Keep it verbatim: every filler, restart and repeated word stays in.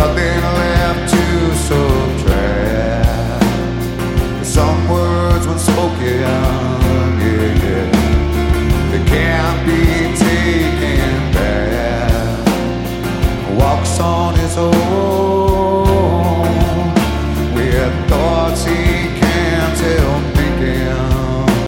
nothing left to subtract. Some words when spoken, yeah, yeah, they can't be taken back. Walks on his own with